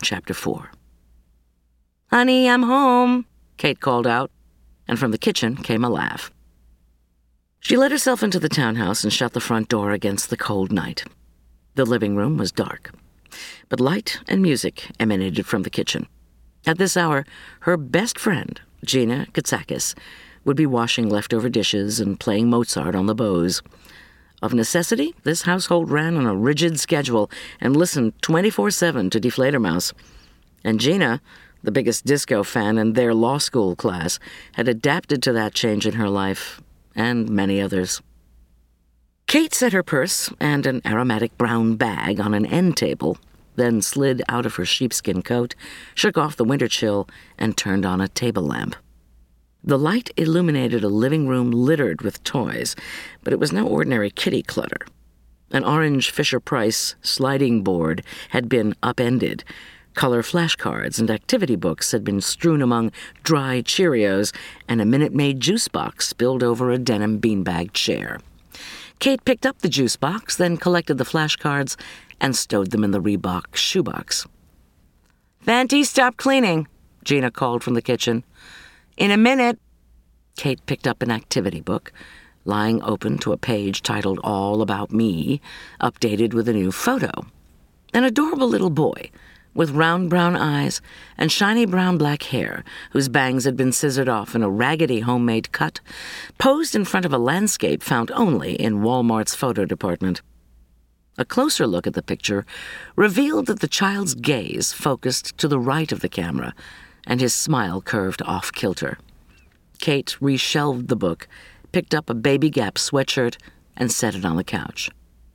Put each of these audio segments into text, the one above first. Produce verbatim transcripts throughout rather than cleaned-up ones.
Chapter four. "Honey, I'm home," Kate called out, and from the kitchen came a laugh. She let herself into the townhouse and shut the front door against the cold night. The living room was dark, but light and music emanated from the kitchen. At this hour, her best friend, Gina Katsakis, would be washing leftover dishes and playing Mozart on the Bose. Of necessity, this household ran on a rigid schedule and listened twenty-four seven to Deflatormouse. And Gina, the biggest disco fan in their law school class, had adapted to that change in her life, and many others. Kate set her purse and an aromatic brown bag on an end table, then slid out of her sheepskin coat, shook off the winter chill, and turned on a table lamp. The light illuminated a living room littered with toys, but it was no ordinary kitty clutter. An orange Fisher-Price sliding board had been upended. Color flashcards and activity books had been strewn among dry Cheerios, and a Minute Maid juice box spilled over a denim beanbag chair. Kate picked up the juice box, then collected the flashcards and stowed them in the Reebok shoebox. "Vanty, stop cleaning," Gina called from the kitchen. "In a minute." Kate picked up an activity book, lying open to a page titled All About Me, updated with a new photo. An adorable little boy with round brown eyes and shiny brown black hair, whose bangs had been scissored off in a raggedy homemade cut, posed in front of a landscape found only in Walmart's photo department. A closer look at the picture revealed that the child's gaze focused to the right of the camera, and his smile curved off-kilter. Kate reshelved the book, picked up a Baby Gap sweatshirt, and set it on the couch.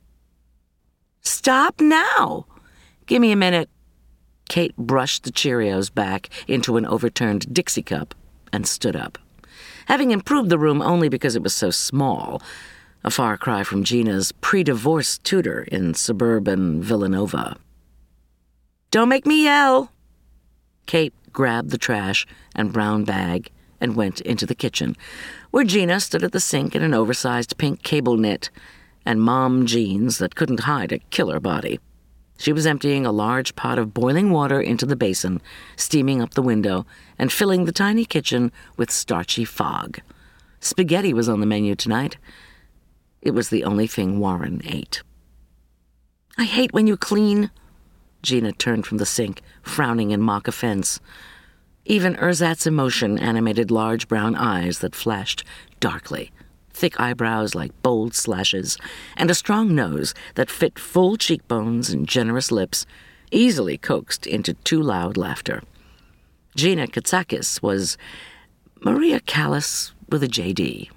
"Stop now! Give me a minute." Kate brushed the Cheerios back into an overturned Dixie cup and stood up, having improved the room only because it was so small, a far cry from Gina's pre-divorce tutor in suburban Villanova. "Don't make me yell." Kate grabbed the trash and brown bag and went into the kitchen, where Gina stood at the sink in an oversized pink cable knit and mom jeans that couldn't hide a killer body. She was emptying a large pot of boiling water into the basin, steaming up the window, and filling the tiny kitchen with starchy fog. Spaghetti was on the menu tonight. It was the only thing Warren ate. "I hate when you clean." Gina turned from the sink, frowning in mock offense. Even Erzat's emotion animated large brown eyes that flashed darkly, thick eyebrows like bold slashes, and a strong nose that fit full cheekbones and generous lips, easily coaxed into too loud laughter. Gina Katsakis was Maria Callas with a J D.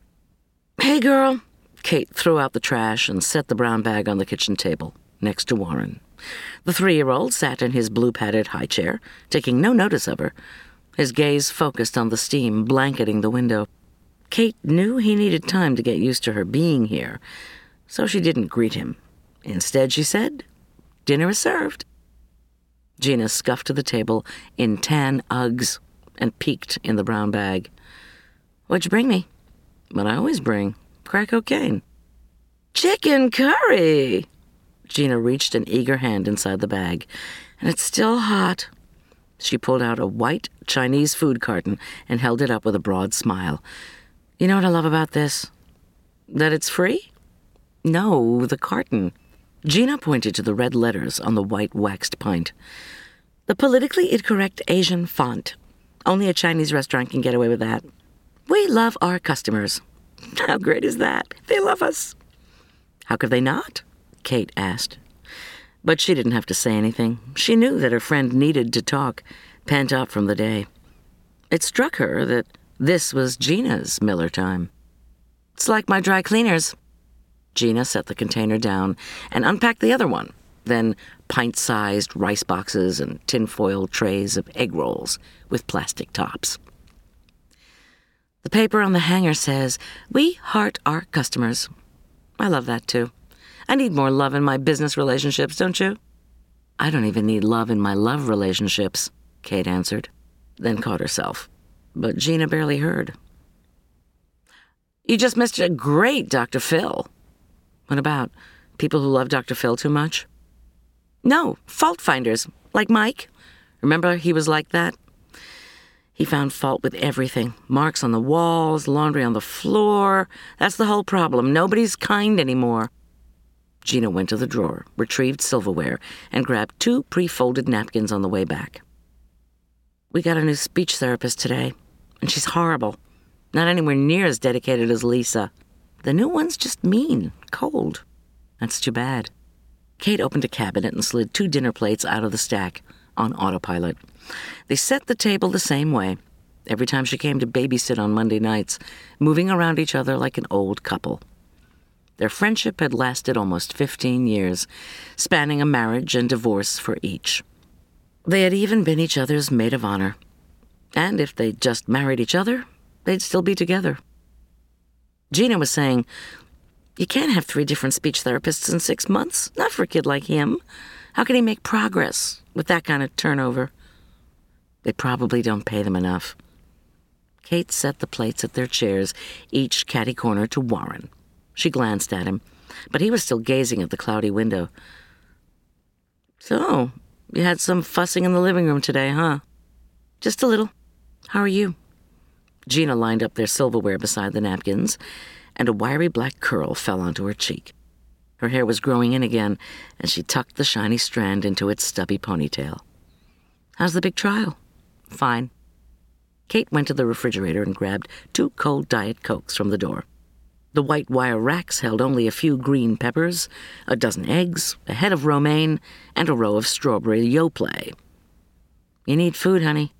"Hey, girl." Kate threw out the trash and set the brown bag on the kitchen table, next to Warren. The three-year-old sat in his blue-padded high chair, taking no notice of her, his gaze focused on the steam blanketing the window. Kate knew he needed time to get used to her being here, so she didn't greet him. Instead, she said, "Dinner is served." Gina scuffed to the table in tan Uggs and peeked in the brown bag. "What'd you bring me?" "What I always bring, crack cocaine." "Chicken curry!" Gina reached an eager hand inside the bag. "And it's still hot." She pulled out a white Chinese food carton and held it up with a broad smile. "You know what I love about this? That it's free?" "No, the carton." Gina pointed to the red letters on the white waxed pint. "The politically incorrect Asian font. Only a Chinese restaurant can get away with that. We love our customers." "How great is that? They love us." "How could they not?" Kate asked. But she didn't have to say anything. She knew that her friend needed to talk, pent up from the day. It struck her that this was Gina's Miller time. "It's like my dry cleaners." Gina set the container down and unpacked the other one, then pint-sized rice boxes and tinfoil trays of egg rolls with plastic tops. "The paper on the hanger says, 'We heart our customers.' I love that, too. I need more love in my business relationships, don't you?" "I don't even need love in my love relationships," Kate answered, then caught herself. But Gina barely heard. "You just missed a great Doctor Phil." "What about? People who love Doctor Phil too much?" "No, Fault Finders. Like Mike? Remember he was like that? He found fault with everything. Marks on the walls, laundry on the floor. That's the whole problem. Nobody's kind anymore. Gina went to the drawer, retrieved silverware, and grabbed two pre-folded napkins on the way back. We got a new speech therapist today, and she's horrible. Not anywhere near as dedicated as Lisa. The new one's just mean, cold. That's too bad. Kate opened a cabinet and slid two dinner plates out of the stack on autopilot. They set the table the same way, every time she came to babysit on Monday nights, moving around each other like an old couple. Their friendship had lasted almost fifteen years, spanning a marriage and divorce for each. They had even been each other's maid of honor. And if they'd just married each other, they'd still be together. Gina was saying, "You can't have three different speech therapists in six months, not for a kid like him. How can he make progress with that kind of turnover?" They probably don't pay them enough. Kate set the plates at their chairs, each catty-corner to Warren. She glanced at him, but he was still gazing at the cloudy window. "So, you had some fussing in the living room today, huh?" "Just a little. How are you?" Gina lined up their silverware beside the napkins, and a wiry black curl fell onto her cheek. Her hair was growing in again, and she tucked the shiny strand into its stubby ponytail. "How's the big trial?" "Fine." Kate went to the refrigerator and grabbed two cold Diet Cokes from the door. The white wire racks held only a few green peppers, a dozen eggs, a head of romaine, and a row of strawberry Yoplait. "You need food, honey."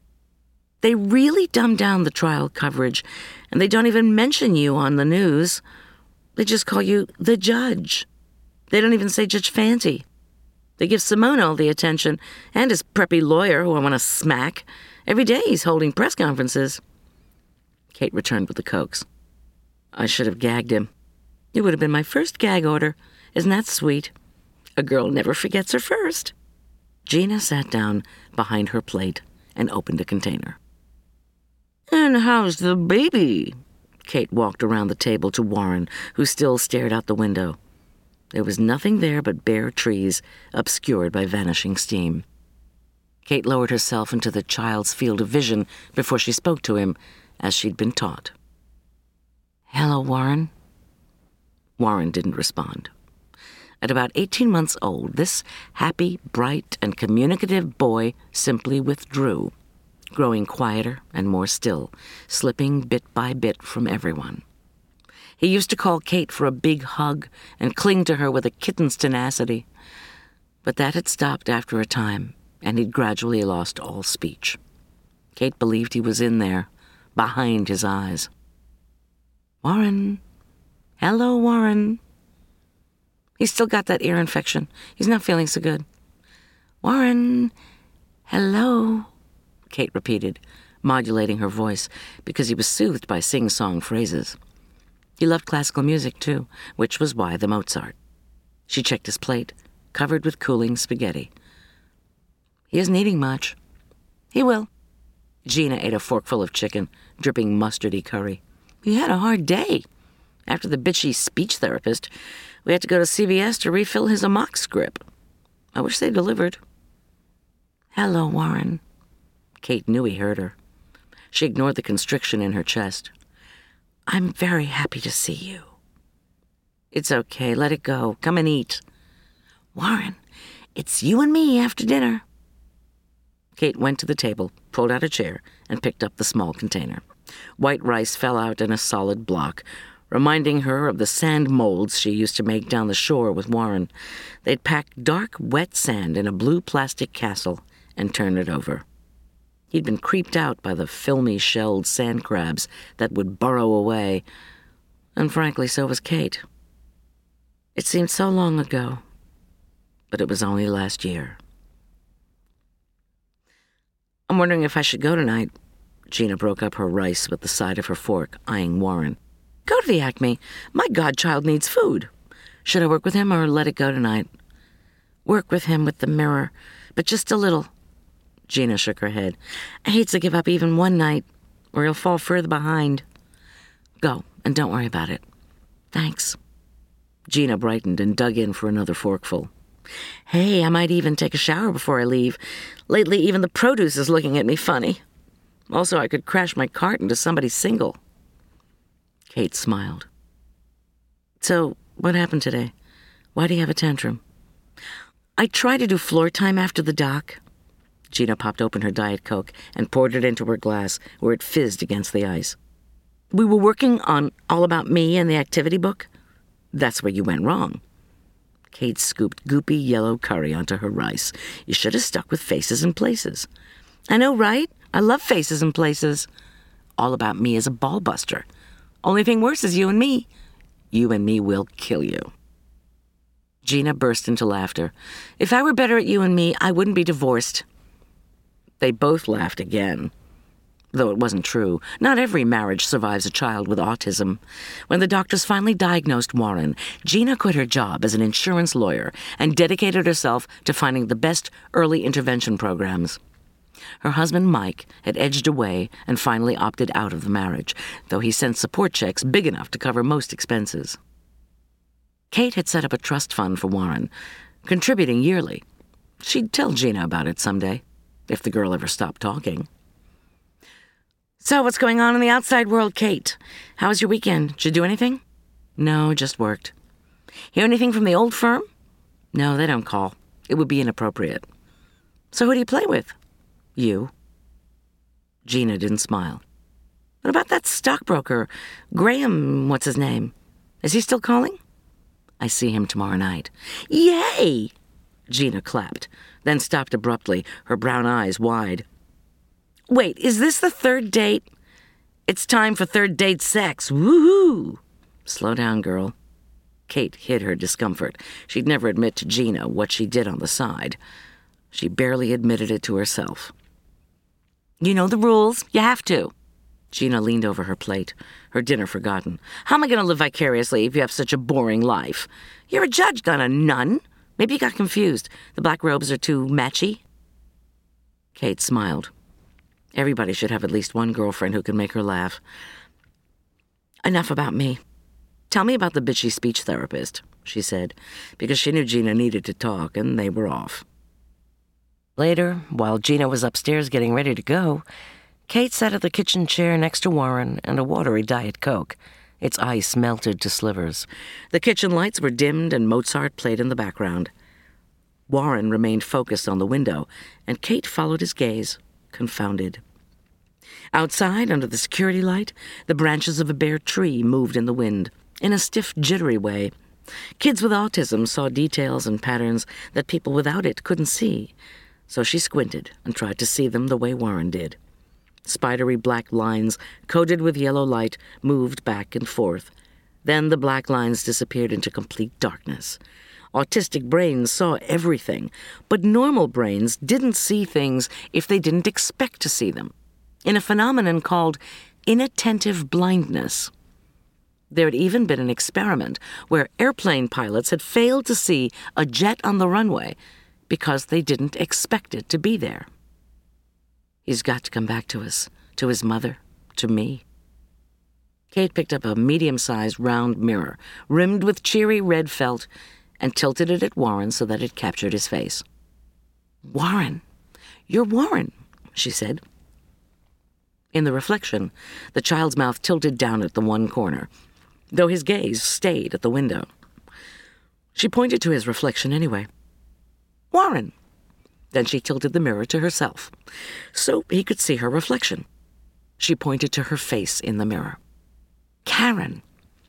They really dumb down the trial coverage, and they don't even mention you on the news. They just call you the judge. They don't even say Judge Fancy. They give Simone all the attention, and his preppy lawyer, who I want to smack. Every day he's holding press conferences. Kate returned with the Cokes. "I should have gagged him. It would have been my first gag order. Isn't that sweet? A girl never forgets her first." Gina sat down behind her plate and opened a container. "And how's the baby?" Kate walked around the table to Warren, who still stared out the window. There was nothing there but bare trees, obscured by vanishing steam. Kate lowered herself into the child's field of vision before she spoke to him, as she'd been taught. "Hello, Warren." Warren didn't respond. At about eighteen months old, this happy, bright, and communicative boy simply withdrew, growing quieter and more still, slipping bit by bit from everyone. He used to call Kate for a big hug and cling to her with a kitten's tenacity. But that had stopped after a time, and he'd gradually lost all speech. Kate believed he was in there, behind his eyes. "Warren. Hello, Warren." "He's still got that ear infection. He's not feeling so good." "Warren. Hello," Kate repeated, modulating her voice because he was soothed by sing-song phrases. He loved classical music, too, which was why the Mozart. She checked his plate, covered with cooling spaghetti. "He isn't eating much." "He will." Gina ate a forkful of chicken, dripping mustardy curry. "He had a hard day. After the bitchy speech therapist, we had to go to C V S to refill his Amox script. I wish they delivered." "Hello, Warren." Kate knew he heard her. She ignored the constriction in her chest. "I'm very happy to see you." "It's okay. Let it go. Come and eat." "Warren, it's you and me after dinner." Kate went to the table, pulled out a chair, and picked up the small container. White rice fell out in a solid block, reminding her of the sand molds she used to make down the shore with Warren. They'd pack dark, wet sand in a blue plastic castle and turn it over. He'd been creeped out by the filmy shelled sand crabs that would burrow away, and frankly, so was Kate. It seemed so long ago, but it was only last year. "I'm wondering if I should go tonight." Gina broke up her rice with the side of her fork, eyeing Warren. "Go to the Acme. My godchild needs food. Should I work with him or let it go tonight?" "Work with him with the mirror, but just a little." Gina shook her head. "I hate to give up even one night, or he'll fall further behind." "Go, and don't worry about it." "Thanks." Gina brightened and dug in for another forkful. Hey, I might even take a shower before I leave. Lately, even the produce is looking at me funny. Also, I could crash my cart into somebody single. Kate smiled. So, what happened today? Why do you have a tantrum? I tried to do floor time after the doc. Gina popped open her Diet Coke and poured it into her glass, where it fizzed against the ice. We were working on All About Me and the activity book. That's where you went wrong. Kate scooped goopy yellow curry onto her rice. You should have stuck with Faces and Places. I know, right? I love Faces and Places. All About Me is a ball-buster. Only thing worse is You and Me. You and Me will kill you. Gina burst into laughter. If I were better at You and Me, I wouldn't be divorced. They both laughed again. Though it wasn't true. Not every marriage survives a child with autism. When the doctors finally diagnosed Warren, Gina quit her job as an insurance lawyer and dedicated herself to finding the best early intervention programs. Her husband, Mike, had edged away and finally opted out of the marriage, though he sent support checks big enough to cover most expenses. Kate had set up a trust fund for Warren, contributing yearly. She'd tell Gina about it someday, if the girl ever stopped talking. So, what's going on in the outside world, Kate? How was your weekend? Did you do anything? No, just worked. Hear anything from the old firm? No, they don't call. It would be inappropriate. So who do you play with? You. Gina didn't smile. What about that stockbroker, Graham, what's his name? Is he still calling? I see him tomorrow night. Yay! Gina clapped, then stopped abruptly, her brown eyes wide. Wait, is this the third date? It's time for third date sex. Woohoo! Slow down, girl. Kate hid her discomfort. She'd never admit to Gina what she did on the side. She barely admitted it to herself. You know the rules. You have to. Gina leaned over her plate, her dinner forgotten. How am I going to live vicariously if you have such a boring life? You're a judge, not a nun. Maybe you got confused. The black robes are too matchy. Kate smiled. Everybody should have at least one girlfriend who can make her laugh. Enough about me. Tell me about the bitchy speech therapist, she said, because she knew Gina needed to talk, and they were off. Later, while Gina was upstairs getting ready to go, Kate sat at the kitchen chair next to Warren and a watery Diet Coke. Its ice melted to slivers. The kitchen lights were dimmed and Mozart played in the background. Warren remained focused on the window, and Kate followed his gaze, confounded. Outside, under the security light, the branches of a bare tree moved in the wind, in a stiff, jittery way. Kids with autism saw details and patterns that people without it couldn't see, so she squinted and tried to see them the way Warren did. Spidery black lines, coated with yellow light, moved back and forth. Then the black lines disappeared into complete darkness. Autistic brains saw everything, but normal brains didn't see things if they didn't expect to see them, in a phenomenon called inattentive blindness. There had even been an experiment where airplane pilots had failed to see a jet on the runway because they didn't expect it to be there. He's got to come back to us, to his mother, to me. Kate picked up a medium-sized round mirror, rimmed with cheery red felt, and tilted it at Warren so that it captured his face. Warren, you're Warren, she said. In the reflection, the child's mouth tilted down at the one corner, though his gaze stayed at the window. She pointed to his reflection anyway. Warren! Then she tilted the mirror to herself, so he could see her reflection. She pointed to her face in the mirror. Karen!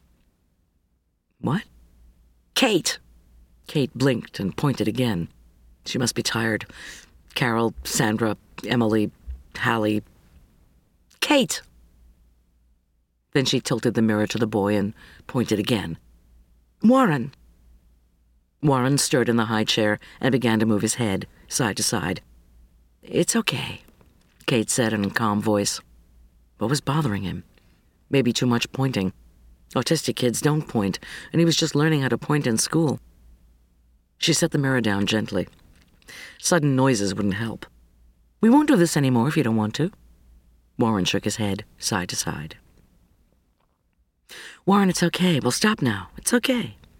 What? Kate! Kate blinked and pointed again. She must be tired. Carol, Sandra, Emily, Hallie. Kate! Then she tilted the mirror to the boy and pointed again. Warren! Warren stirred in the high chair and began to move his head, side to side. It's okay, Kate said in a calm voice. What was bothering him? Maybe too much pointing. Autistic kids don't point, and he was just learning how to point in school. She set the mirror down gently. Sudden noises wouldn't help. We won't do this anymore if you don't want to. Warren shook his head, side to side. Warren, it's okay. We'll stop now. It's okay.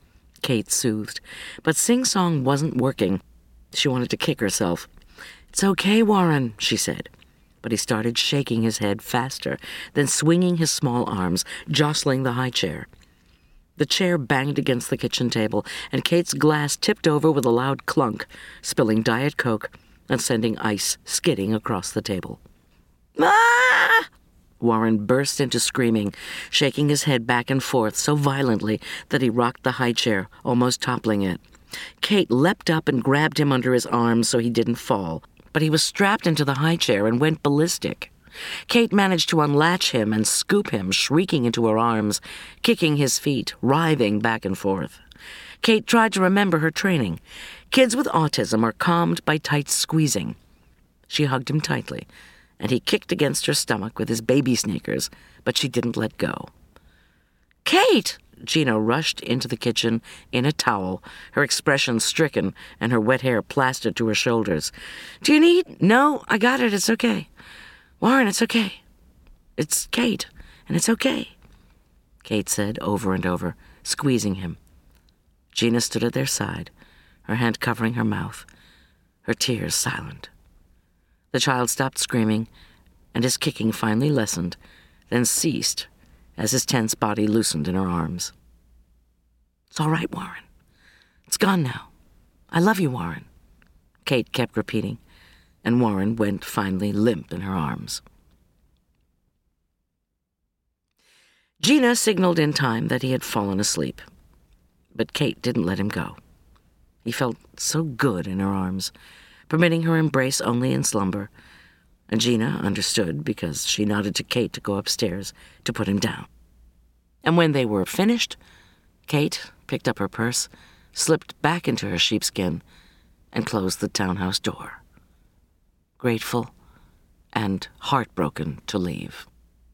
Kate soothed. But sing-song wasn't working. She wanted to kick herself. "It's okay, Warren," she said. But he started shaking his head faster, then swinging his small arms, jostling the high chair. The chair banged against the kitchen table, and Kate's glass tipped over with a loud clunk, spilling Diet Coke and sending ice skidding across the table. "Ah!" Warren burst into screaming, shaking his head back and forth so violently that he rocked the high chair, almost toppling it. Kate leapt up and grabbed him under his arms so he didn't fall, but he was strapped into the high chair and went ballistic. Kate managed to unlatch him and scoop him, shrieking into her arms, kicking his feet, writhing back and forth. Kate tried to remember her training. Kids with autism are calmed by tight squeezing. She hugged him tightly, and he kicked against her stomach with his baby sneakers, but she didn't let go. "Kate!" Gina rushed into the kitchen in a towel, her expression stricken and her wet hair plastered to her shoulders. "Do you need—" "No, I got it. It's okay. Warren, it's okay. It's Kate, and it's okay," Kate said over and over, squeezing him. Gina stood at their side, her hand covering her mouth, her tears silent. The child stopped screaming, and his kicking finally lessened, then ceased as his tense body loosened in her arms. "It's all right, Warren. It's gone now. I love you, Warren," Kate kept repeating, and Warren went finally limp in her arms. Gina signaled in time that he had fallen asleep, but Kate didn't let him go. He felt so good in her arms, permitting her embrace only in slumber, and Gina understood because she nodded to Kate to go upstairs to put him down. And when they were finished, Kate picked up her purse, slipped back into her sheepskin, and closed the townhouse door, grateful and heartbroken to leave.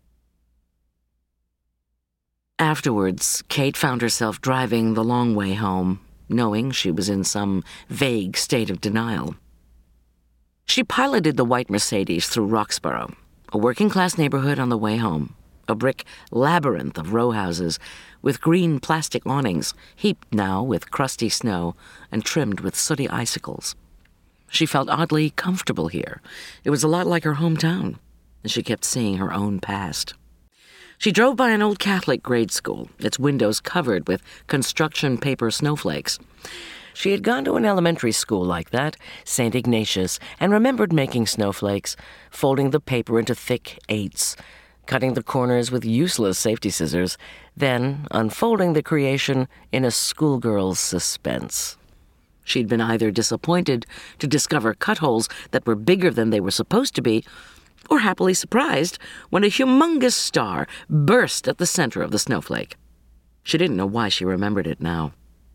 Afterwards, Kate found herself driving the long way home, knowing she was in some vague state of denial. She piloted the white Mercedes through Roxborough, a working-class neighborhood on the way home, a brick labyrinth of row houses with green plastic awnings, heaped now with crusty snow and trimmed with sooty icicles. She felt oddly comfortable here. It was a lot like her hometown, and she kept seeing her own past. She drove by an old Catholic grade school, its windows covered with construction paper snowflakes. She had gone to an elementary school like that, Saint Ignatius, and remembered making snowflakes, folding the paper into thick eights, cutting the corners with useless safety scissors, then unfolding the creation in a schoolgirl's suspense. She'd been either disappointed to discover cutholes that were bigger than they were supposed to be, or happily surprised when a humongous star burst at the center of the snowflake. She didn't know why she remembered it now.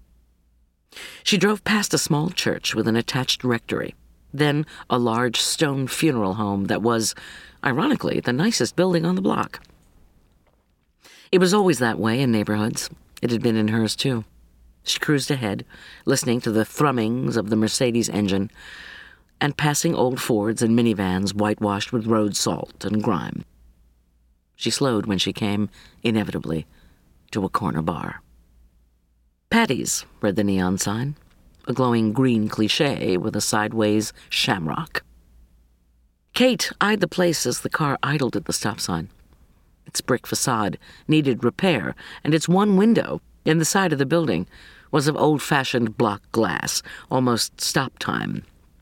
She drove past a small church with an attached rectory, then a large stone funeral home that was, ironically, the nicest building on the block. It was always that way in neighborhoods. It had been in hers, too. She cruised ahead, listening to the thrummings of the Mercedes engine, and passing old Fords and minivans whitewashed with road salt and grime. She slowed when she came, inevitably, to a corner bar. Patty's, read the neon sign, a glowing green cliché with a sideways shamrock. Kate eyed the place as the car idled at the stop sign. Its brick facade needed repair, and its one window, in the side of the building, was of old-fashioned block glass, almost stop-time.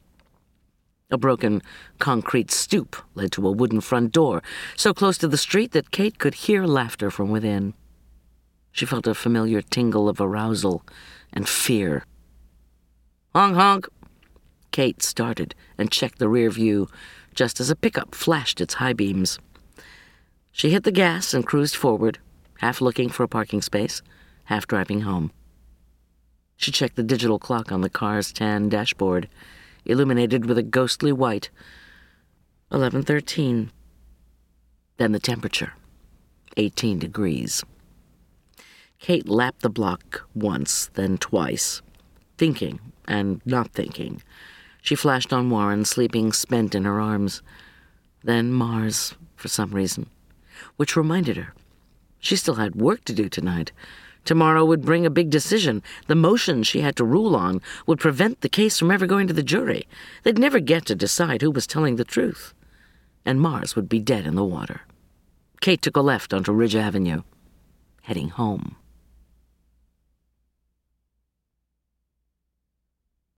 A broken concrete stoop led to a wooden front door, so close to the street that Kate could hear laughter from within. She felt a familiar tingle of arousal and fear. "Honk, honk!" Kate started and checked the rear view just as a pickup flashed its high beams. She hit the gas and cruised forward, half looking for a parking space, half driving home. She checked the digital clock on the car's tan dashboard, illuminated with a ghostly white. eleven thirteen. Then the temperature, eighteen degrees. Kate lapped the block once, then twice, thinking and not thinking. She flashed on Warren, sleeping spent in her arms. Then Mars, for some reason, which reminded her she still had work to do tonight, Tomorrow would bring a big decision. The motions she had to rule on would prevent the case from ever going to the jury. They'd never get to decide who was telling the truth. And Mars would be dead in the water. Kate took a left onto Ridge Avenue, heading home.